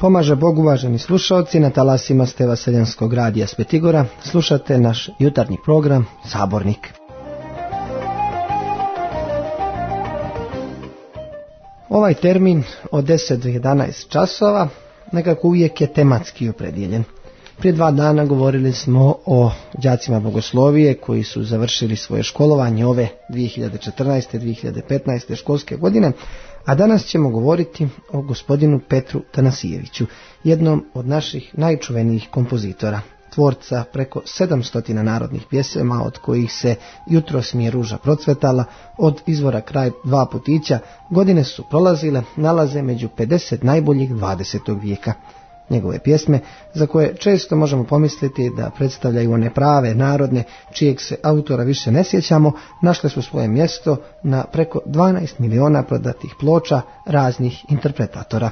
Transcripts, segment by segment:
Pomaže Bog, uvaženi slušalci, na talasima ste Vaseljanskog radija Svetigora. Slušate naš jutarnji program Sabornik. Ovaj termin od 10 do 11 časova nekako uvijek je tematski opredjeljen. Prije 2 dana govorili smo o đacima bogoslovije koji su završili svoje školovanje ove 2014. 2015. školske godine, a danas ćemo govoriti o gospodinu Petru Tanasijeviću, jednom od naših najčuvenijih kompozitora, tvorca preko 700 narodnih pjesama, od kojih se Jutros mi je ruža procvetala, od Izvora kraj 2 putića, godine su prolazile, nalaze među 50 najboljih 20. vijeka. Njegove pjesme, za koje često možemo pomisliti da predstavljaju one prave, narodne, čijeg se autora više ne sjećamo, našle su svoje mjesto na preko 12 miliona prodatih ploča raznih interpretatora.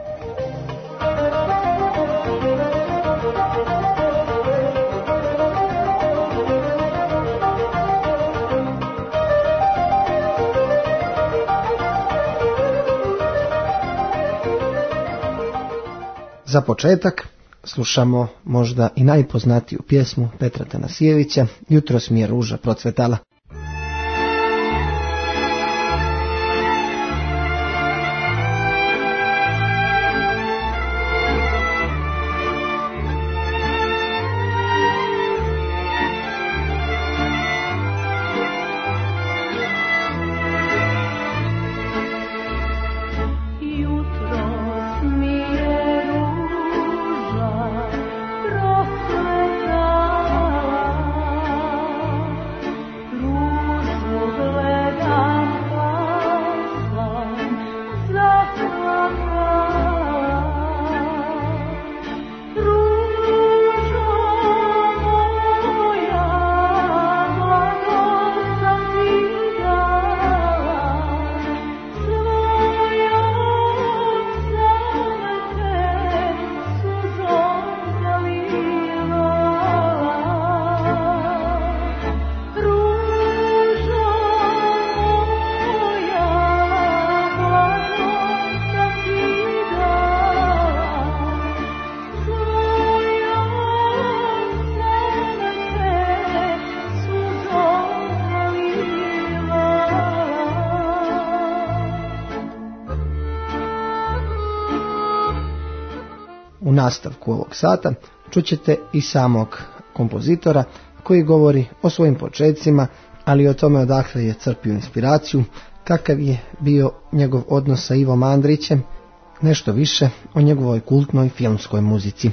Za početak slušamo možda i najpoznatiju pjesmu Petra Tanasijevića, Jutros mi je ruža procvetala. U nastavku ovog sata čućete i samog kompozitora koji govori o svojim počecima, ali i o tome odakle je crpio inspiraciju, kakav je bio njegov odnos sa Ivom Andrićem, nešto više o njegovoj kultnoj filmskoj muzici.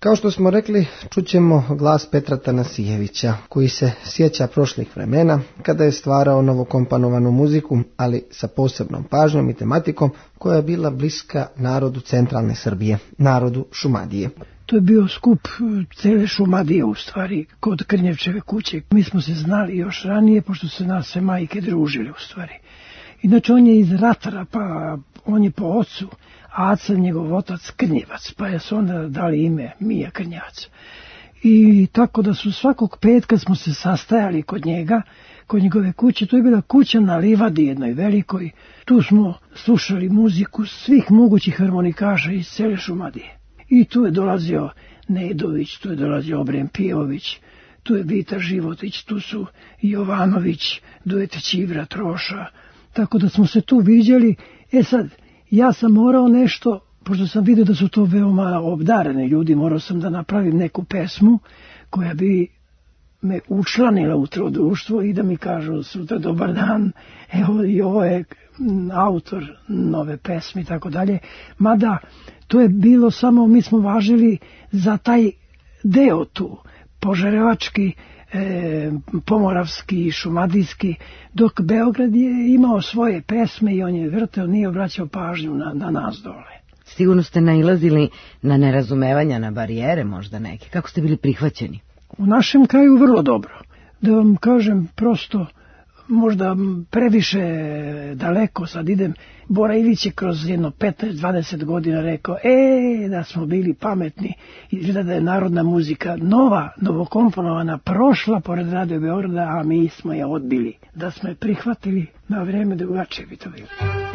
Kao što smo rekli, čućemo glas Petra Tanasijevića, koji se sjeća prošlih vremena kada je stvarao novokomponovanu muziku, ali sa posebnom pažnjom i tematikom koja je bila bliska narodu centralne Srbije, narodu Šumadije. To je bio skup cele Šumadije u stvari, kod Krnjevčeve kuće. Mi smo se znali još ranije, pošto se nas sve majke družile u stvari. Inače, on je iz Ratara, pa on je po ocu, a Aca njegov otac Krnjevac, pa je se onda dali ime Mija Krnjevac. I tako da su svakog petka smo se sastajali kod njega, kod njegove kuće. To je bila kuća na livadi jednoj velikoj. Tu smo slušali muziku svih mogućih harmonikaša iz cele Šumadije. I tu je dolazio Nedović, tu je dolazio Obren Pijović, tu je Vita Životić, tu su Jovanović, Dujete Ćivra, Troša. Tako da smo se tu viđali. Sad, ja sam morao nešto, pošto sam vidio da su to veoma obdareni ljudi, morao sam da napravim neku pesmu koja bi me učlanila u to društvo i da mi kažu sutra dobar dan, evo i ovo je autor nove pesme i tako dalje. Mada to je bilo samo, mi smo važili za taj deo tu, požarevački, pomoravski, šumadijski, dok Beograd je imao svoje pesme i on je vrteo, nije obraćao pažnju na nas dole. Sigurno ste nailazili na nerazumevanja, na barijere možda neke. Kako ste bili prihvaćeni? U našem kraju vrlo dobro. Da vam kažem prosto, možda previše daleko sad idem. Bora Ilić je kroz jedno 15-20 godina rekao, da smo bili pametni, izgleda da je narodna muzika novokomponovana, prošla pored Radio Beograda, a mi smo je odbili. Da smo je prihvatili na vreme, drugačije bi to bilo.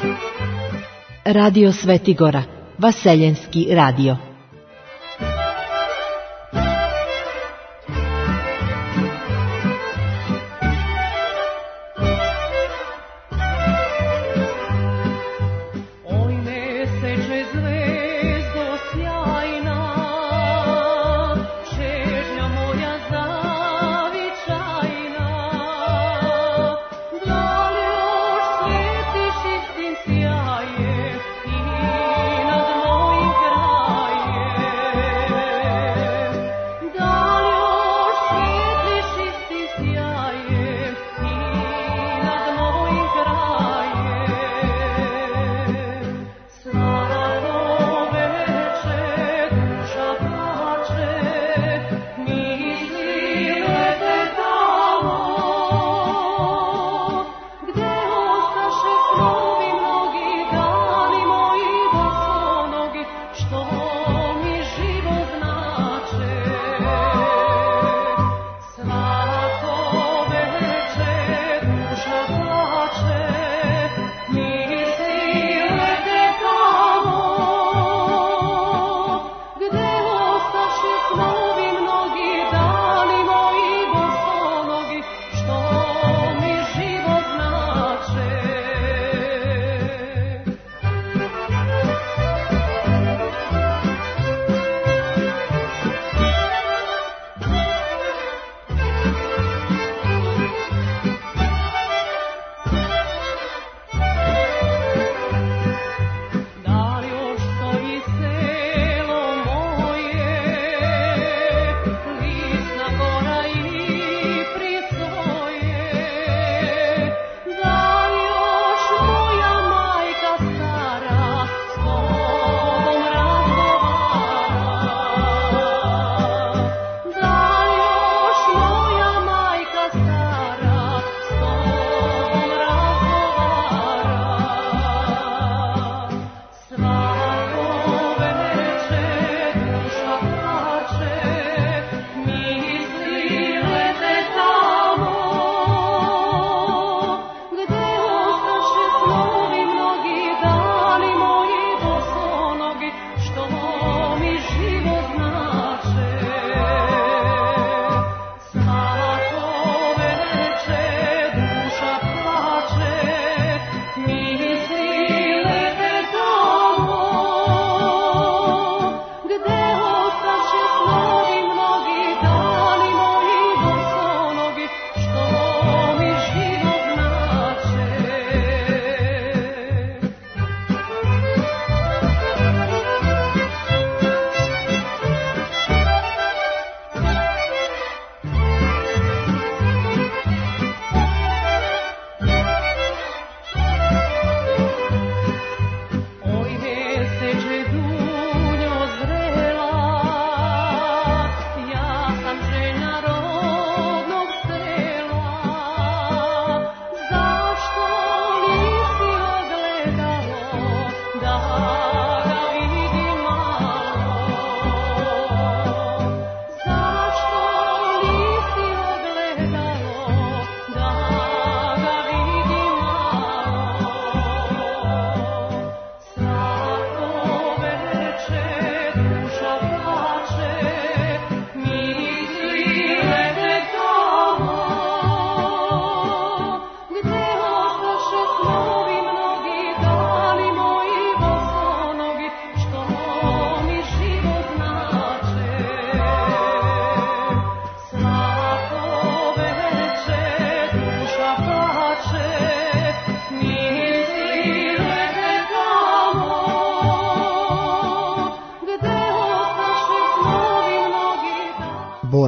Radio Svetigora, Vaseljenski radio. Sjaj je i nad mojim krajem.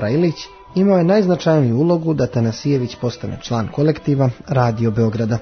Bora Ilić imao je najznačajniju ulogu da Tanasijević postane član kolektiva Radio Beograda.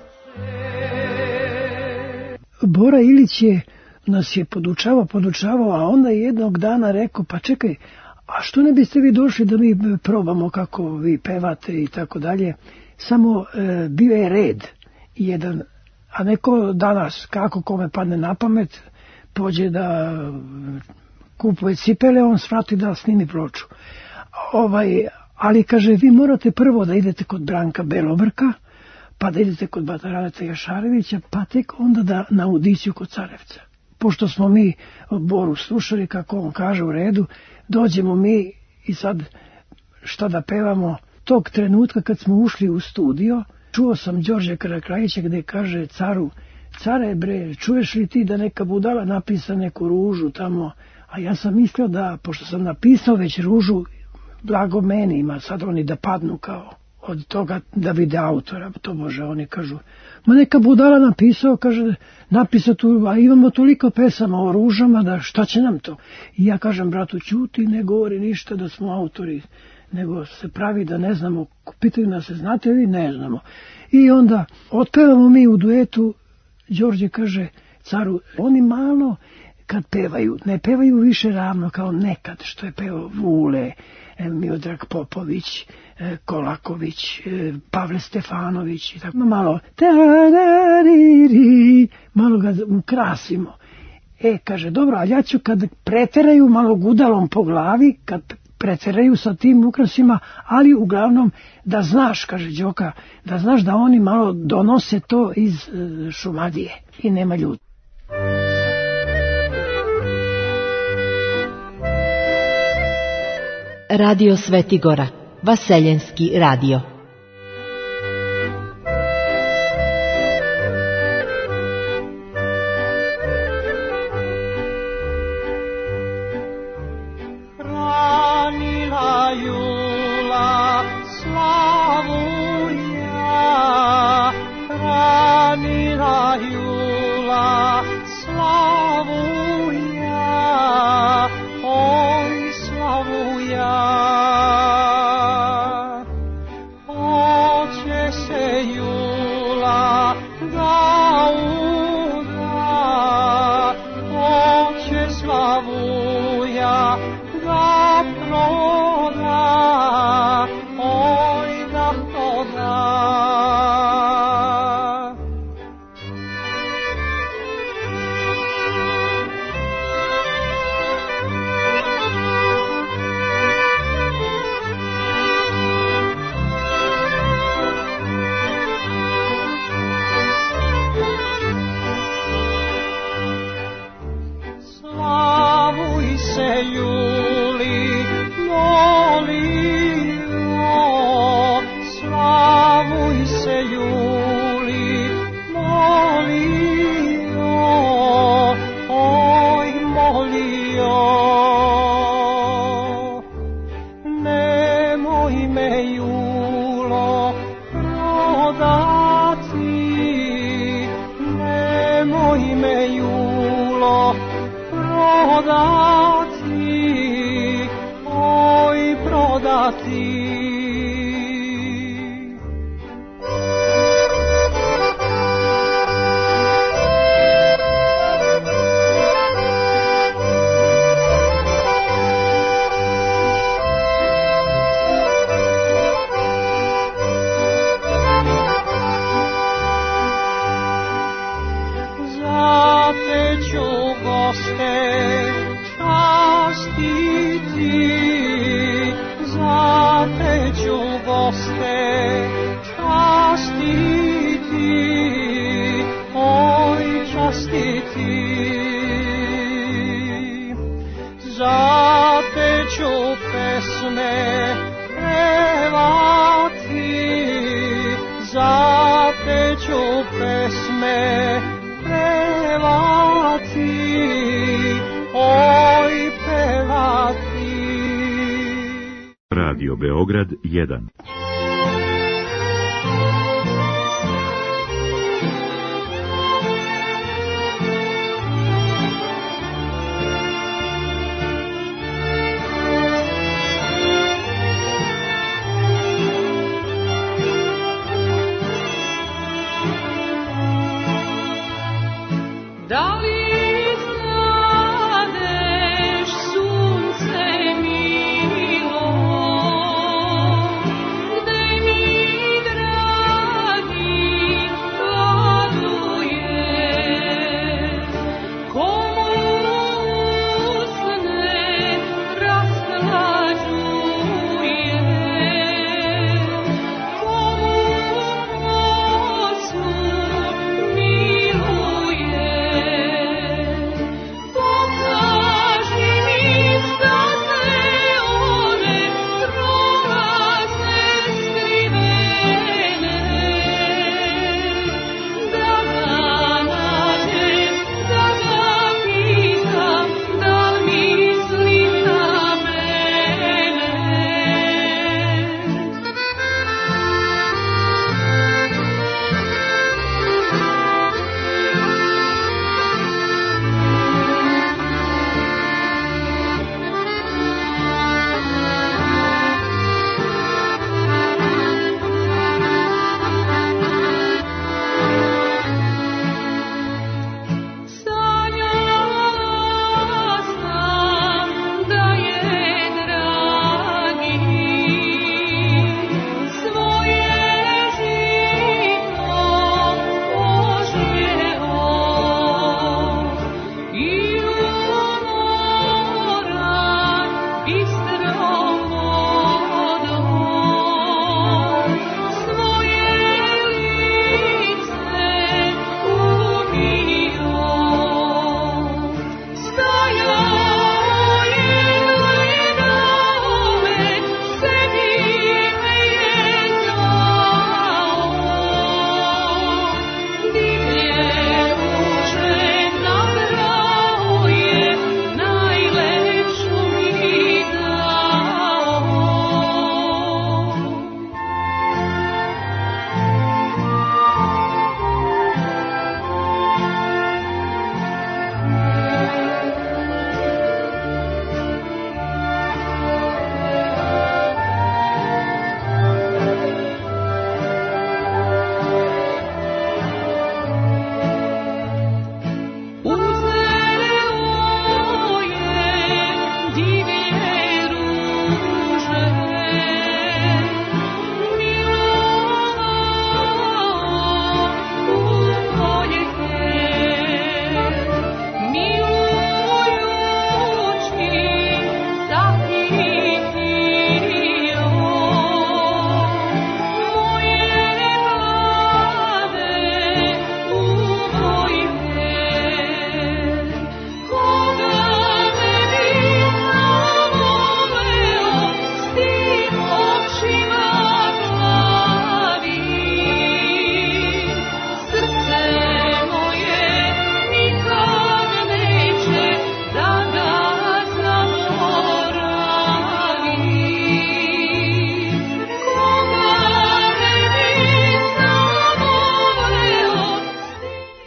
Bora Ilić nas je podučavao, a onda je jednog dana rekao, pa čekaj, a što ne biste vi došli da mi probamo kako vi pevate i tako dalje. Samo bio je red jedan, a neko danas, kako kome padne na pamet, pođe da kupuje cipele, on svrati da snimi ploču. Ali kaže, vi morate prvo da idete kod Branka Belobrka, pa da idete kod Bataraneta Jašarevića, pa tek onda na audiciju kod Carevca. Pošto smo mi Boru slušali, kako on kaže, u redu, dođemo mi i sad šta da pevamo. Tog trenutka kad smo ušli u studio, čuo sam Đorđe Karakrajića gde kaže caru, care bre, čuješ li ti da neka budala napisa neku ružu tamo? A ja sam mislio da, pošto sam napisao već ružu, blago meni ima sad oni da padnu kao od toga da vide autora, to Bože, oni kažu, ma neka budala napisao, kaže, napisao tu, a imamo toliko pesama o ružama, da šta će nam to? I ja kažem, bratu, ćuti, ne govori ništa da smo autori, nego se pravi da ne znamo, pitaju nas se, znate vi, ne znamo. I onda otpevamo mi u duetu, Đorđe kaže caru, oni malo kad pevaju, ne pevaju više ravno kao nekad što je pevao Vule, Miodrag Popović, Kolaković, Pavle Stefanović i tako malo malo ga krasimo. Kaže, dobro, ali ja ću kad preteraju malo gudalom po glavi, kad preteraju sa tim ukrasima, ali uglavnom da znaš, kaže Đoka, da znaš da oni malo donose to iz Šumadije i nema ljudi. Radio Svetigora, Vaseljenski radio. Radio Beograd 1.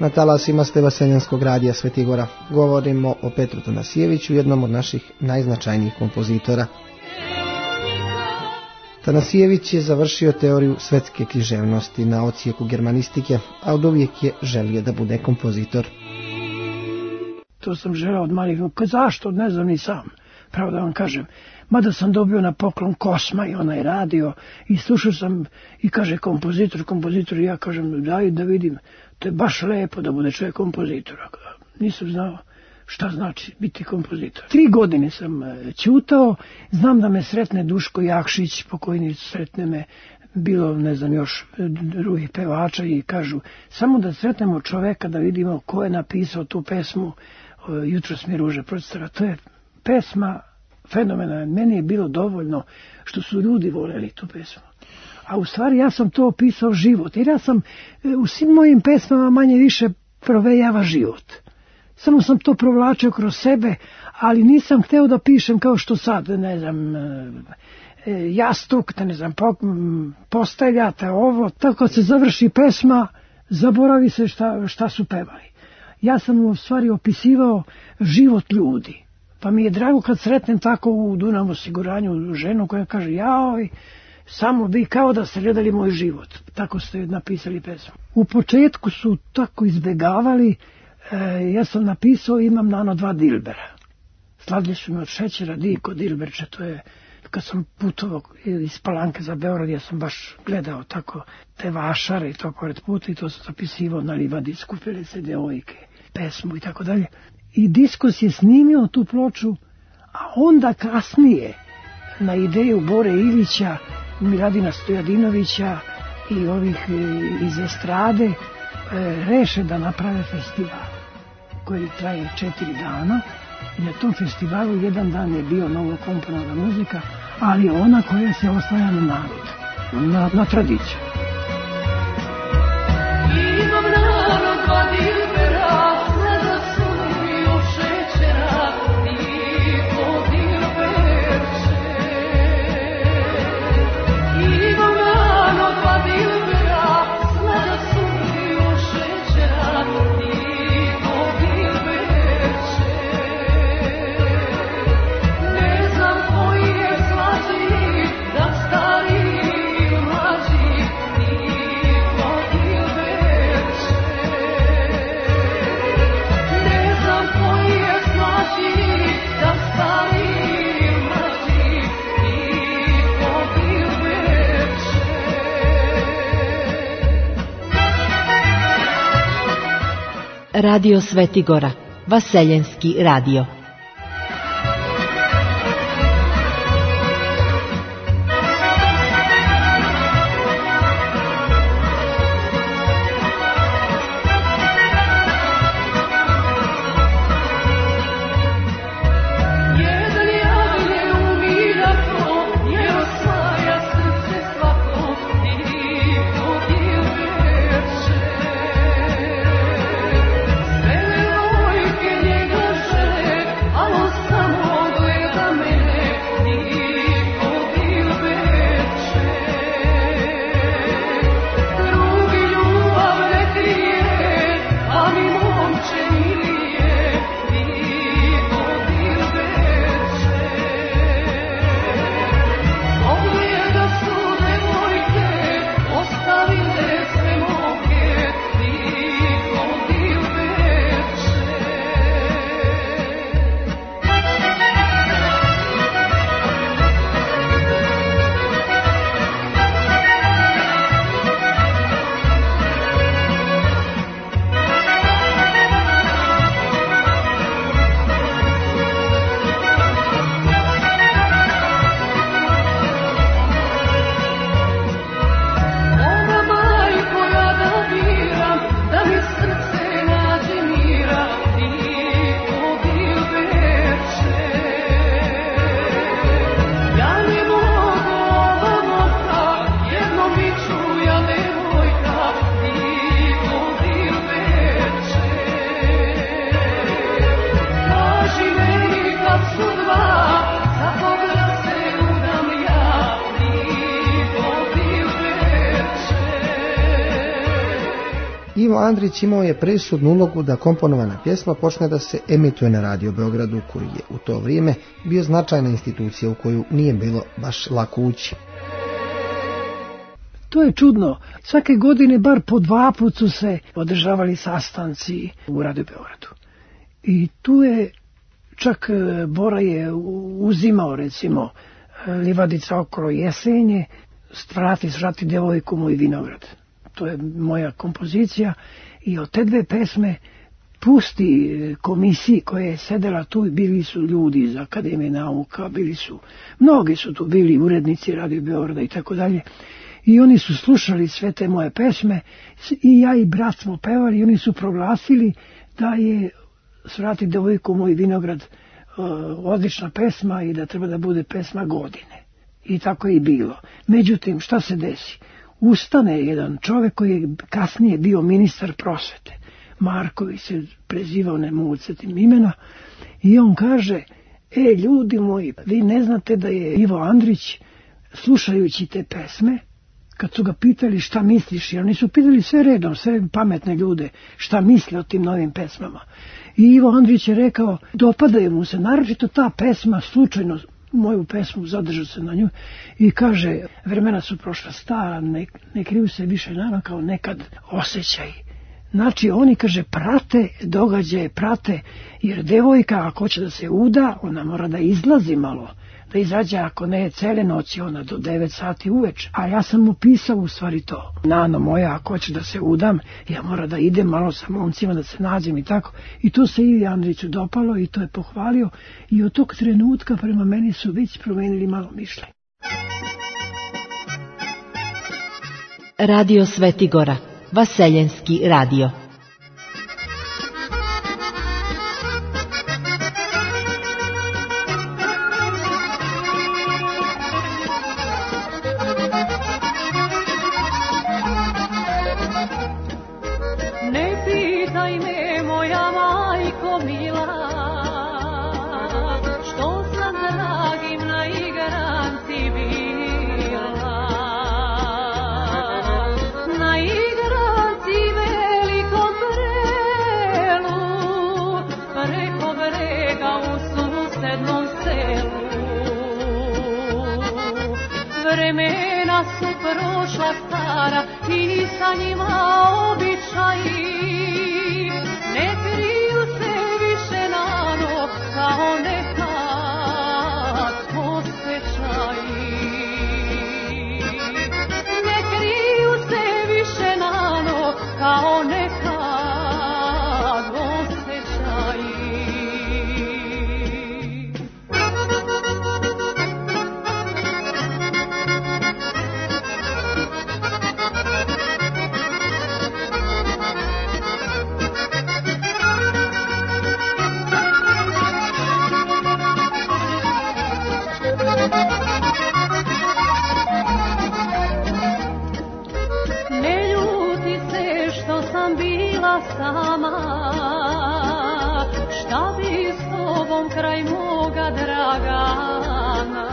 Na talasima ste Vaseljenskog radija Sveti Gora. Govorimo o Petru Tanasijeviću, jednom od naših najznačajnijih kompozitora. Tanasijević je završio teoriju svetske književnosti na odsjeku germanistike, a od uvijek je želio da bude kompozitor. To sam želeo od malih, zašto, ne znam ni sam, pravo da vam kažem. Mada sam dobio na poklon Kosma i onaj radio i slušao sam i kaže kompozitor, i ja kažem daj da vidim, to je baš lepo da bude čovjek kompozitor. Nisam znao šta znači biti kompozitor. 3 godine sam ćutao, znam da me sretne Duško Jakšić, pokojni sretne me, bilo ne znam još drugih pevača i kažu samo da sretnemo čoveka da vidimo ko je napisao tu pesmu Jutros mi ruže procitara. To je pesma fenomena. Meni je bilo dovoljno što su ljudi voljeli tu pesmu. A u stvari ja sam to opisao život. Jer ja sam u svim mojim pesmama manje više provejava život. Samo sam to provlačio kroz sebe, ali nisam hteo da pišem kao što sad, ne znam, jastuk, ne znam, posteljate ovo. Tako se završi pesma, zaboravi se šta su pevali. Ja sam u stvari opisivao život ljudi. Pa mi je drago kad sretnem tako u Dunav osiguranju ženu koja kaže jaoj, samo vi kao da ste gledali moj život. Tako ste napisali pesmu. U početku su tako izbegavali, ja sam napisao imam nano 2 dilbera. Sladili su mi od šećera, diko dilberče, to je kad sam putovao iz Palanke za Beograd, ja sam baš gledao tako te vašare i to pored puta i to sam zapisivao na livadi, skupili se devojke, pesmu i tako dalje. I Diskos je snimio tu ploču, a onda kasnije na ideju Bore Ilića, Miladina Stojadinovića i ovih iz estrade reše da naprave festival koji traje 4 dana i na tom festivalu 1 dan je bio novo komponovana muzika, ali ona koja se oslanja na narod, na tradiciju. Imam narod 2 dilbera, sada su mi od šećera, niko dilberče. Imam narod 2 dilbera, sada su mi od šećera, niko dilberče. Ne znam koji je slađi, da stari ili mlađi, niko dilberče. Ne znam koji je slađi, da stari ili mlađi, niko dilberče. Radio Sveti Gora, Vaseljenski radio. Jedan javlje umirako, je osvaja srce svako, niko dilberče. Sve devojke njega žele, Ivo Andrić imao je presudnu ulogu da komponovana pjesma počne da se emituje na Radio Beogradu, koji je u to vrijeme bio značajna institucija u koju nije bilo baš lako ući. To je čudno. Svake godine bar po 2 puta su se održavali sastanci u Radio Beogradu. I tu je čak Bora je uzimao, recimo, Livadica okolo jesenje, Vrati devojku moj vinograd. To je moja kompozicija i od te 2 pesme pusti komisiji koja je sedela tu, bili su ljudi iz Akademije nauka, mnogi su tu bili urednici Radio Beograda i tako dalje. I oni su slušali sve te moje pesme i ja i brat smo pevali i oni su proglasili da je Vrati devojku moj vinograd odlična pesma i da treba da bude pesma godine. I tako je i bilo. Međutim, šta se desi? Ustane jedan čovjek koji je kasnije bio ministar prosvete. Marković se prezivao, ne mogu setim imena. I on kaže, ljudi moji, vi ne znate da je Ivo Andrić, slušajući te pesme, kad su ga pitali šta misliš, jer oni su pitali sve redom, sve pametne ljude, šta misle o tim novim pesmama. I Ivo Andrić je rekao, dopadaju mu se, naročito ta pesma, slučajno moju pesmu, zadržao se na nju i kaže, vremena su prošla stara, ne kriju se više nama kao nekad osjećaj. Znači oni, kaže, prate događaje, prate, jer devojka ako hoće da se uda, ona mora da izlazi malo, da izađe, ako ne cele noći, ona do 9 sati uveče. A ja sam mu pisao u stvari to. Nano moja, ako hoće da se udam, ja mora da idem malo sa momcima, da se nađem i tako. I to se Ivi Andriću dopalo i to je pohvalio. I od tog trenutka prema meni su već promenili malo mišljenje. Radio Svetigora, Vaseljenski radio. Vremena su prošla stara i sa njima običaji. Ne kriju se više nano kao nekad osjećaji. Ne kriju se više nano kao nekad osjećaji. Sama, šta bi s tobom kraj moga dragana?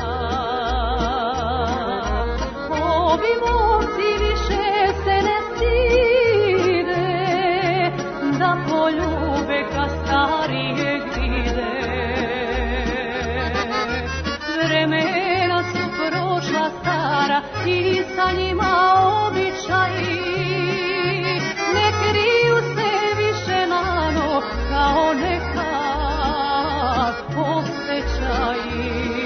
Ovi momci više se ne stide da poljube ka starijeg vide. Vremena su prošla stara i sa njima običaji. Ne kriju se više nano kao nekad osjećaji.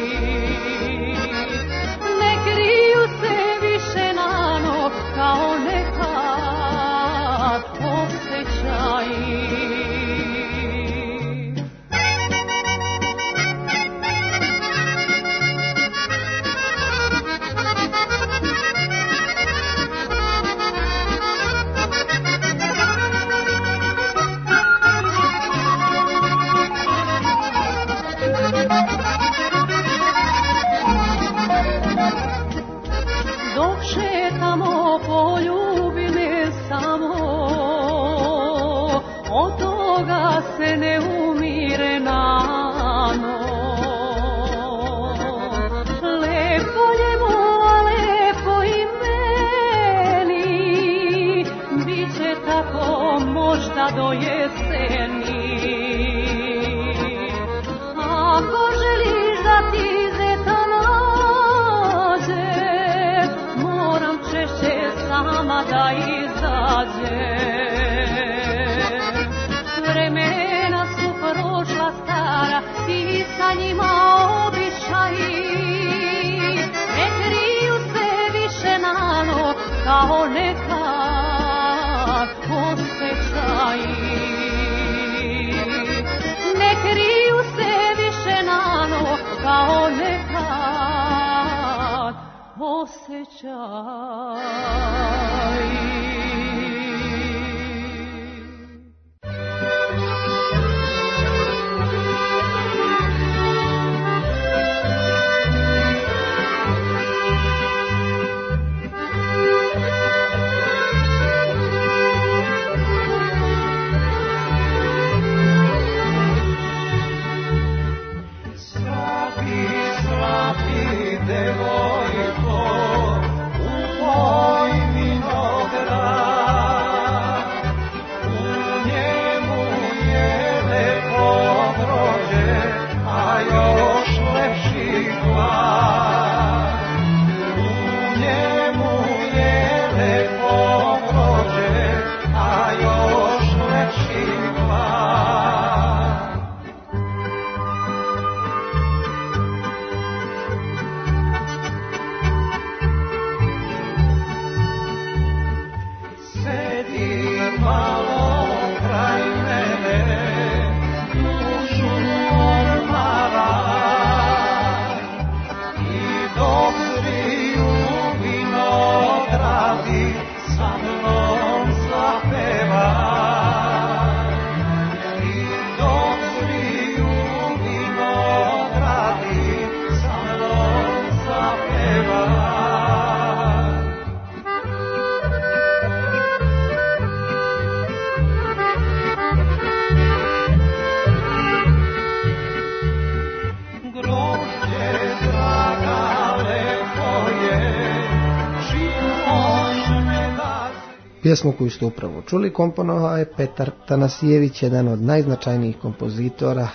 Ne kriju se više nano kao nekad osjećaji. Dok šetamo, poljubi me samo, od toga se ne umire nano. Lepo njemu, a lepo i meni, bit će tako kao nekad osjećaji. Ne kriju se više nano kao nekad osjećaji. Pjesmu koju ste upravo čuli komponovao je Petar Tanasijević, jedan od najznačajnijih kompozitora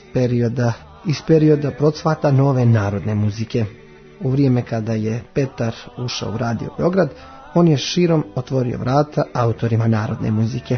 iz perioda procvata nove narodne muzike. U vrijeme kada je Petar ušao u Radio Beograd, on je širom otvorio vrata autorima narodne muzike.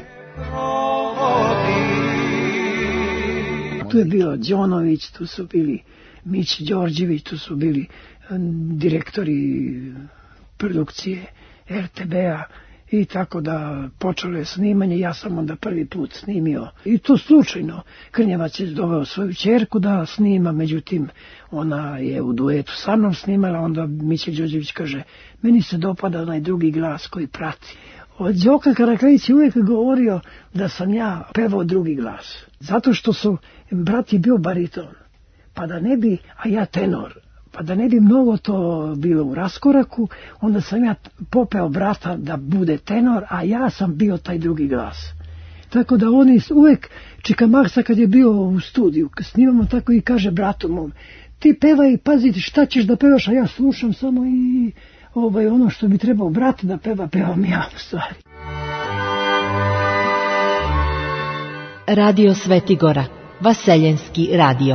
Tu je bilo Đonović, tu su bili Mić Đorđević, tu su bili direktori produkcije RTB-a. I tako da počelo je snimanje, ja sam onda prvi put snimio. I to slučajno. Krnjevac je doveo svoju ćerku da snima, međutim ona je u duetu sa mnom snimala, onda Mića Đorđević kaže, meni se dopada onaj drugi glas koji prati. Đoka Karakljić je uvijek govorio da sam ja pevao drugi glas. Zato što su, brat je bio bariton, pa da ne bi, a ja tenor. Pa da ne bi mnogo to bilo u raskoraku, onda sam ja popeo brata da bude tenor, a ja sam bio taj drugi glas. Tako da oni uvijek, Čika Maksa kad je bio u studiju, kad snimamo tako i kaže bratu mom, ti pevaj, pazi šta ćeš da pevaš, a ja slušam samo i ono što bi trebao brat da peva, pevam ja u stvari. Radio Svetigora, Vaseljenski radio.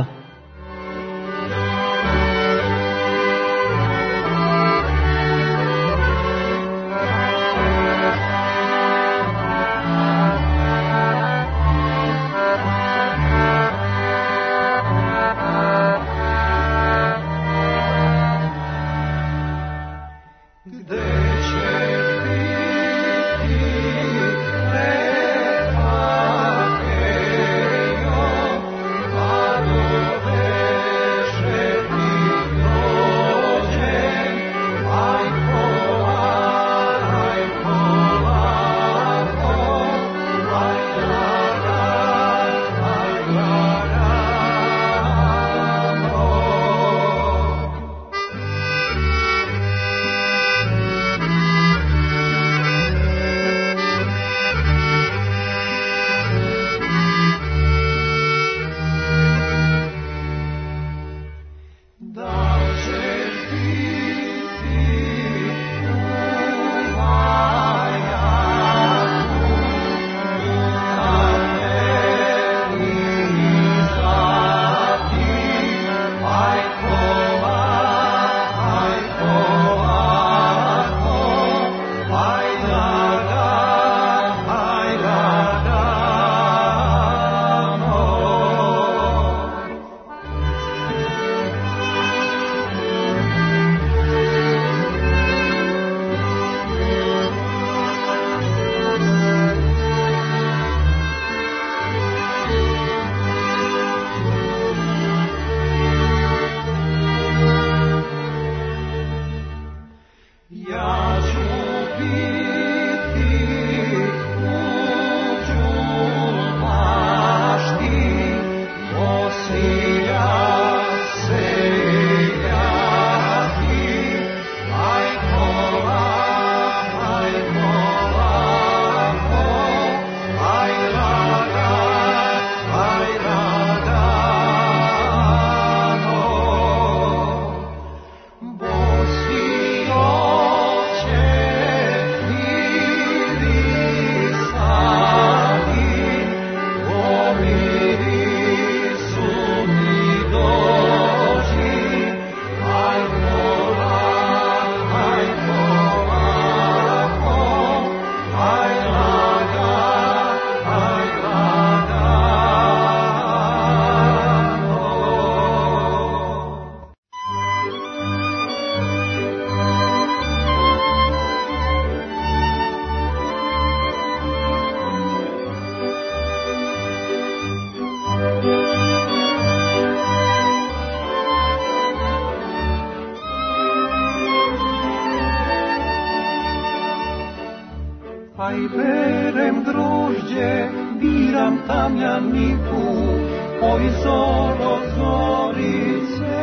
Aj berem grožđe, biram tamjaniku, oj zoro zorice.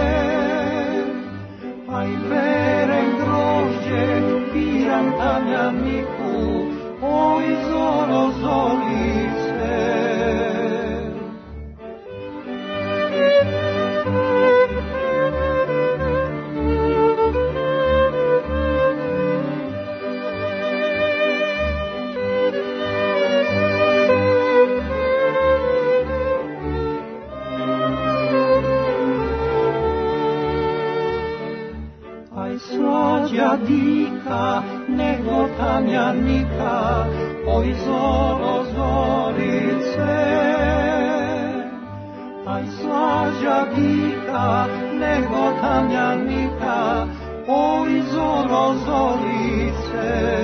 Aj berem grožđe, biram tamjaniku, oj zoro zorice. Slađa dika nego tamjanika, oj zoro zorice. Aj slađa dika nego tamjanika, oj zoro zorice.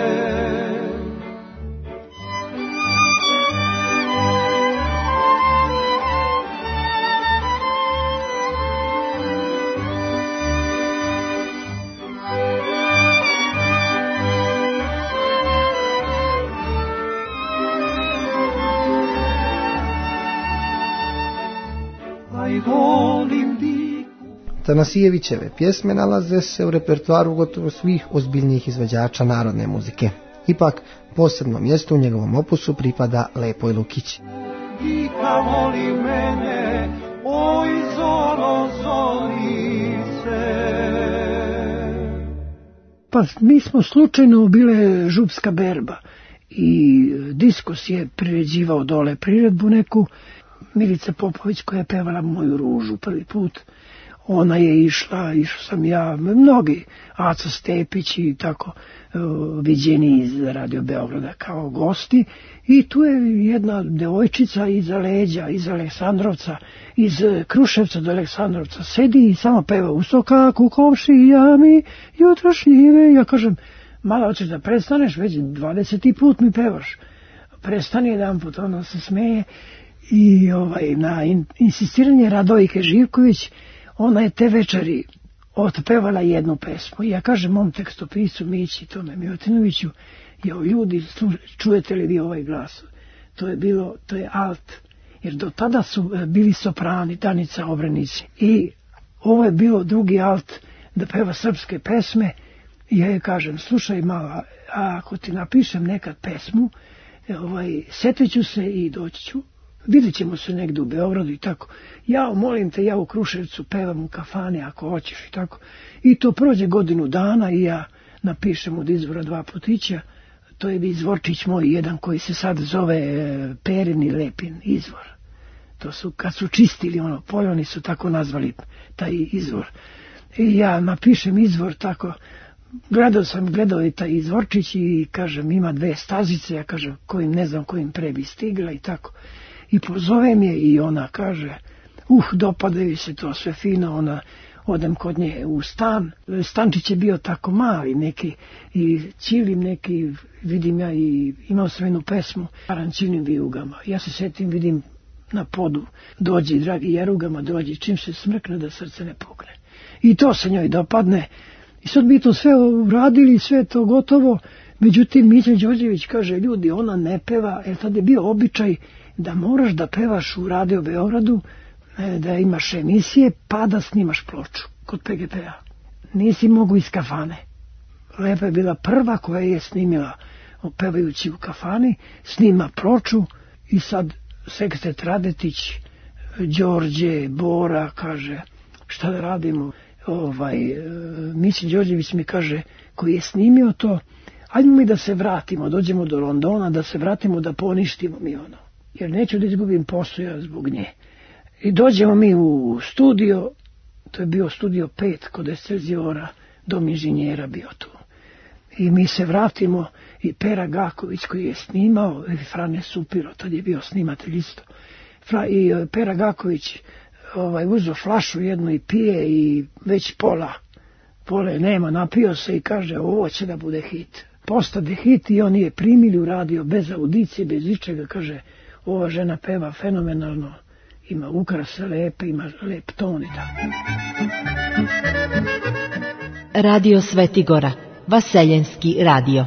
Tanasijevićeve pjesme nalaze se u repertoaru gotovo svih ozbiljnijih izvođača narodne muzike. Ipak, posebno mjesto u njegovom opusu pripada Lepoj Lukić. Dika voli mene, oj zoro zorice. Pa mi smo slučajno bile župska berba i Diskos je priređivao dole priredbu neku. Milica Popović koja je pevala Moju ružu prvi put, ona je išao sam ja, mnogi, Aca Stepić i tako viđeni iz Radio Beograda kao gosti, i tu je jedna devojčica iza leđa, iz Aleksandrovca, iz Kruševca do Aleksandrovca, sedi i samo peva u sokaku komšija mi jutrošnjive. Ja kažem, mala, hoćeš da prestaneš, već 20. put mi pevaš. Prestani jedan put, ona se smeje. I na insistiranje Radojke Živković, ona je te večeri otpevala jednu pesmu. I ja kažem mom tekstopisu Mići Tome Mijutinoviću, ljudi, čujete li vi ovaj glas? To je alt. Jer do tada su bili soprani, Danica Obrenici. I ovo je bilo drugi alt da peva srpske pesme. I ja je kažem, slušaj mala, ako ti napišem nekad pesmu, setit ću se i doći ću. Vidjet ćemo se negdje u Beogradu i tako. Ja, molim te, ja u Kruševcu pevam u kafane ako hoćeš i tako. I to prođe godinu dana i ja napišem od izvora 2 putića. To je izvorčić moj, jedan koji se sad zove Perin i Lepin izvor. To su, kad su čistili Poljani su tako nazvali taj izvor. I ja napišem izvor tako. Gledao i taj izvorčić i kažem, ima 2 stazice, ja kažem, ne znam kojim pre bi stigla i tako. I pozovem je i ona kaže, dopadaju se to sve fino, odem kod nje u stan. Stančić je bio tako mali neki i čilim neki, vidim ja i imao sam jednu pesmu, Arančinim vijugama. Ja se setim, vidim na podu, dođi dragi Jerugama, dođi, čim se smrkne da srce ne pukne. I to se njoj dopadne I sad mi to sve uradili, sve to gotovo. Međutim, Mića Đorđević kaže, ljudi, ona ne peva, jer tad je bio običaj da moraš da pevaš u Radio Beogradu, da imaš emisije, pa da snimaš ploču kod PGP-a. Nisi mogu iz kafane. Lepa je bila prva koja je snimila, pevajući u kafani, snima ploču i sad Sekstet Radetić, Đorđe, Bora, kaže, šta da radimo? Mića Đorđević mi kaže, koji je snimio to, ajmo mi da se vratimo, dođemo do Londona, da se vratimo, da poništimo mi ono. Jer neću da izgubim posao ja zbog nje. I dođemo mi u studio, to je bio studio 5 kod Estelziora, dom inženjera bio tu. I mi se vratimo i Pera Gaković koji je snimao, i Frane Supiro, tad je bio snimatelj isto. I Pera Gaković uzeo flašu jednu i pije i već pola nema, napio se i kaže, ovo će da bude hit. Postade hit i oni je primili u radio bez audicije, bez ičega, kaže, ova žena peva fenomenalno, ima ukrase lepe, ima lep ton i tako. Radio Svetigora, Vaseljenski radio.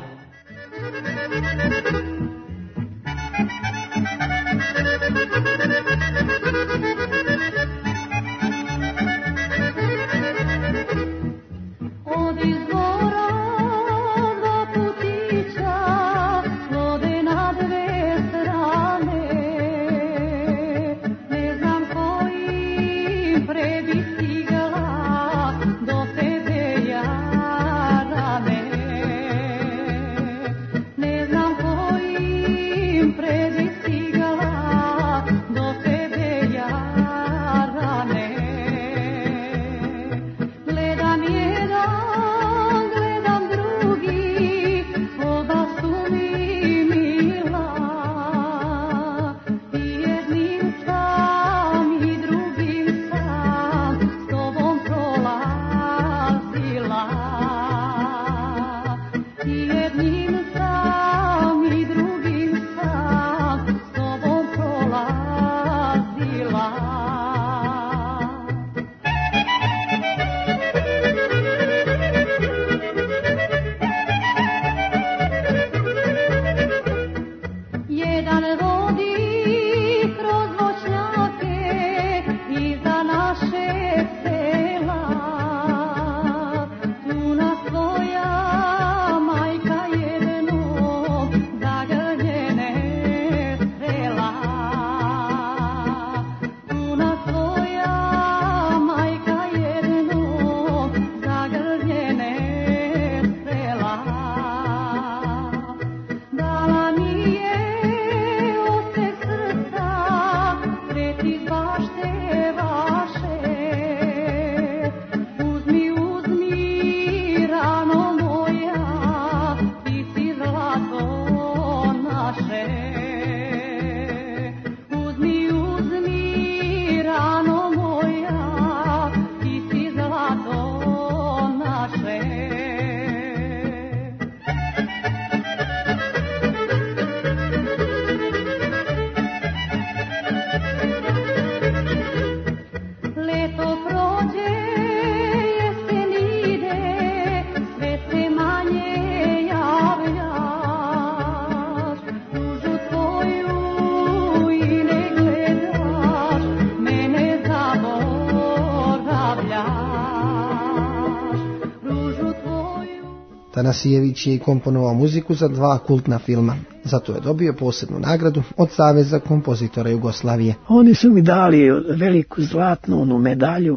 Tanasijević je i komponovao muziku za 2 kultna filma. Zato je dobio posebnu nagradu od Saveza kompozitora Jugoslavije. Oni su mi dali veliku zlatnu medalju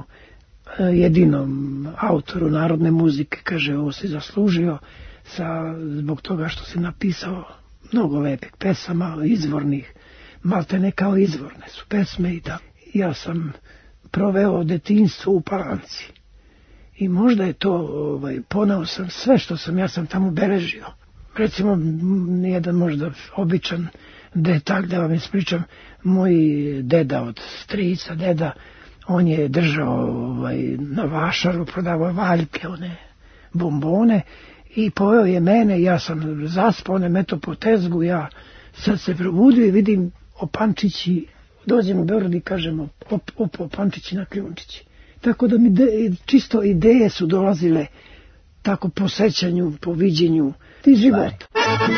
jedinom autoru narodne muzike. Kaže, ovo si zaslužio zbog toga što si napisao mnogo lepih pesama, izvornih, maltene kao izvorne su pesme i tako. Ja sam proveo detinjstvo u Palanci. I možda je to, poneo sam sve što ja sam tamo beležio. Recimo, jedan možda običan detalj da vam ispričam, moj deda od strica, deda, on je držao na vašaru, prodavao valjke, one bombone i pojeo je mene, ja sam zaspao, ne meto po tezgu, ja sad se probudio i vidim opančići, dođem u Beograd i kažemo opančići na kljunčići. Tako da mi čisto ideje su dolazile tako po sećanju, po viđenju i života.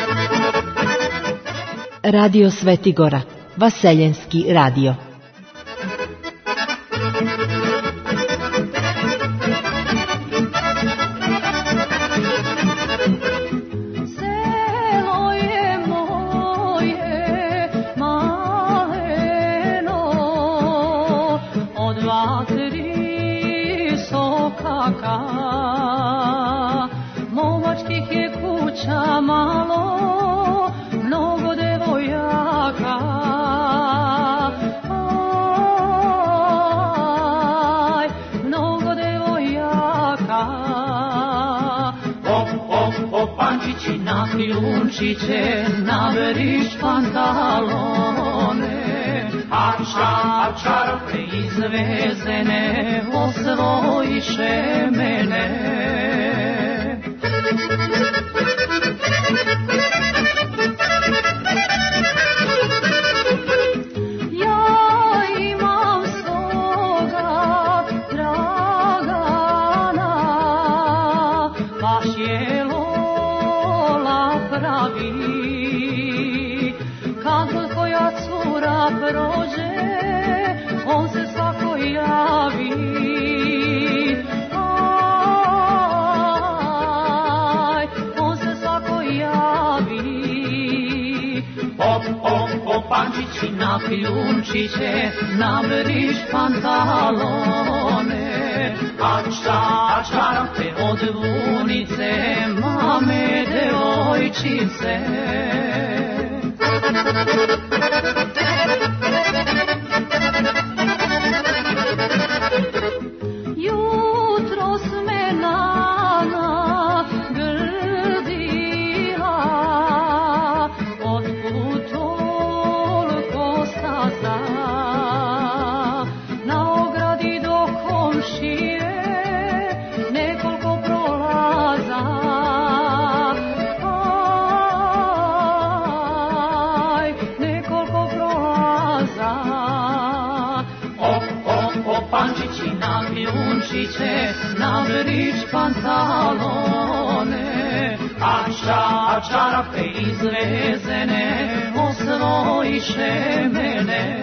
Radio Sveti Gora, Vaseljenski radio. Selo je moje maleno, od 2-3 sokaka, momačkih je kuća malo, mnogo devojaka. Aj, mnogo devojaka. O, pančići na kljunčiće, na veriš pantalone, a čarape izvezene osvojiše mene. Prođe, on se svako javi. Aj, on se svako javi. O, pančići na kljunčiće, na veriš pantalone, a čarape od vunice, mame devojčice. Jutros me Nana grdila, otkud toliko staza, na ogradi do komšije nekoliko prolaza. Pančići na kljunčiće, na veriš pantalone, a čarape izvezene osvojiše mene.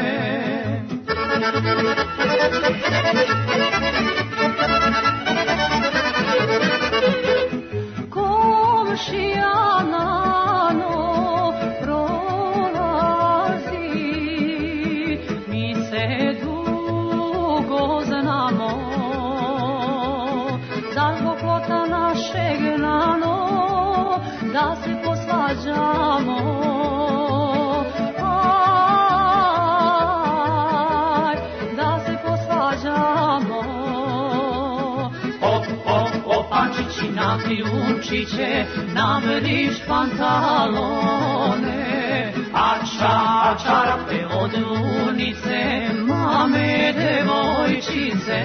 Komšija Nano prolazi, mi se znamo, da zbog plota našeg Nano, da se posvađamo. Aj, da se posvađamo. O, pančići na kljunčiće, na veriš pantalone, a čarape od vunice, mame devojčice.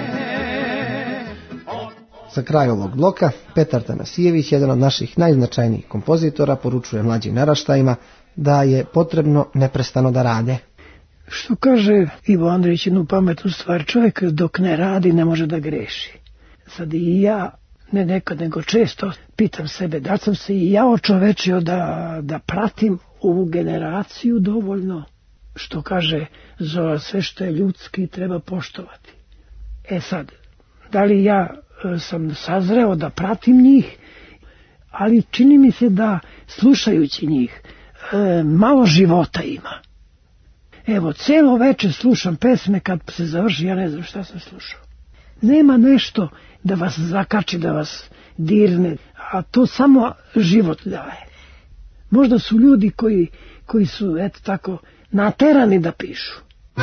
Za kraj ovog bloka, Petar Tanasijević, jedan od naših najznačajnijih kompozitora, poručuje mlađim naraštajima da je potrebno neprestano da rade. Što kaže Ivo Andrić jednu pametnu stvar, čovjek dok ne radi ne može da greši. Sad i ja, ne nekad nego često, pitam sebe da sam se i ja očovečio da pratim ovu generaciju dovoljno, što kaže Zola, sve što je ljudski treba poštovati. E sad, da li ja sam sazreo da pratim njih, ali čini mi se da slušajući njih malo života ima. Evo, cijelo večer slušam pesme, kad se završi ja ne znam šta sam slušao. Nema nešto da vas zakači, da vas dirne, a to samo život daje. Možda su ljudi koji su eto tako naterani da pišu.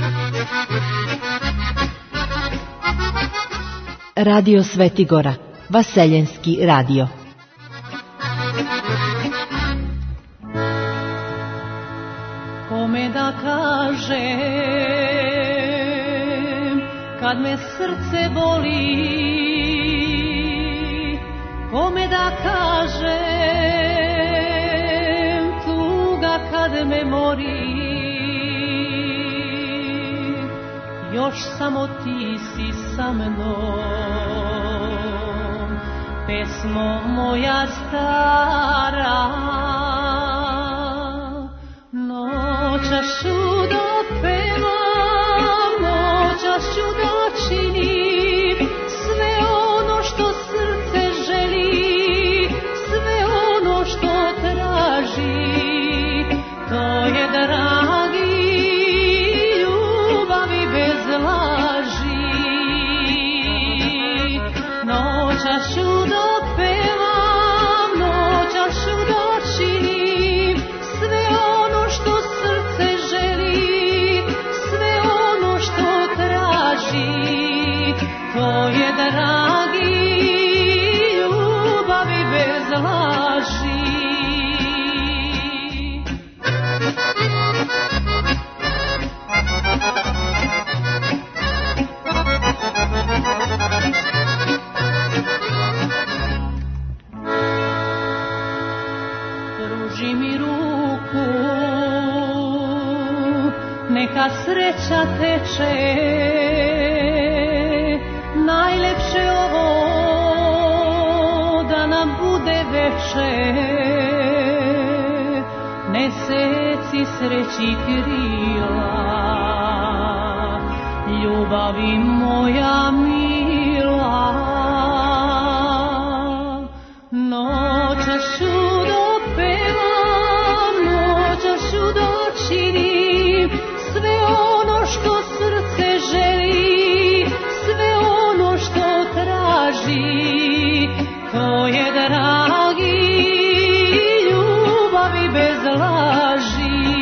Radio Sveti Gora, Vaseljenski radio. Kome da kažem kad me srce boli, kome da kažem tuga kad me mori, još samo ti si sa mnom, pesmo moja stara, noćašću da pevam, noćašću da činim sve ono što srce želi, sve ono što traži, to je dragi ljubavi bez laži. Noćašću da pevam, noćašću da činim sve ono što srce želi, sve ono što traži, to je dragi ljubavi bez laži. Pruži mi ruku, neka sreća teče, najlepše ovo da nam bude veče, neseci sreći krila, ljubavi moja mila. Noćašću da pevam, noćašću da činim sve ono što srce želi, sve ono što traži, to je dragi ljubavi bez laži.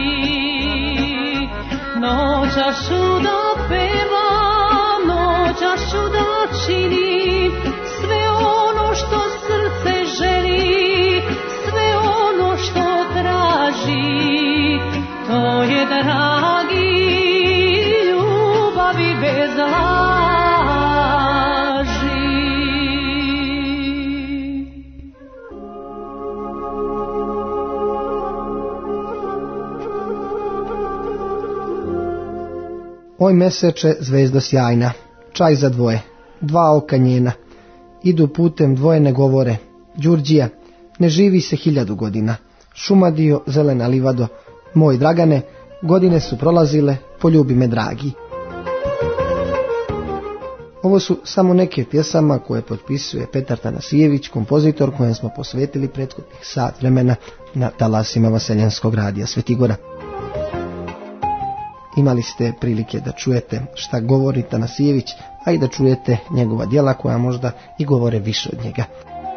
Noćašću da pevam, noćašću da činim sve ono što srce želi, sve ono što traži, to je dragi ljubavi bez laži. Oj meseče, zvezdo sjajna, čaj za dvoje, dva oka njena, idu putem dvoje ne govore, Đurđija, ne živi se 1000 godina, Šumadio, zelena livado, moj Dragane, godine su prolazile, poljubi me dragi. Ovo su samo neke pjesama koje potpisuje Petar Tanasijević, kompozitor kojem smo posvetili prethodnih sat vremena na talasima Vaseljenskog radija Svetigora. Imali ste prilike da čujete šta govori Tanasijević, a i da čujete njegova djela koja možda i govore više od njega.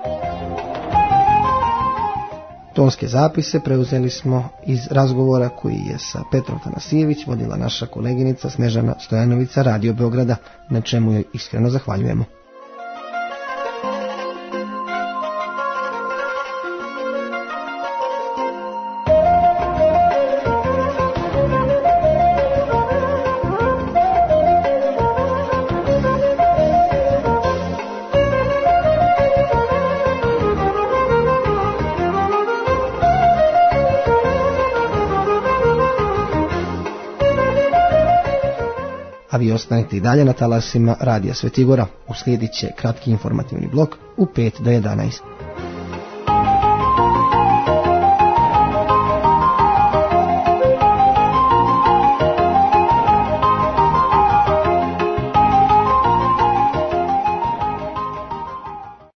Tonske zapise preuzeli smo iz razgovora koji je sa Petrom Tanasijević vodila naša koleginica Snežana Stojanović sa Radio Beograda, na čemu joj iskreno zahvaljujemo. A vi ostanite i dalje na talasima Radija Svetigora. Uslijedit će kratki informativni blok u 5 do 11.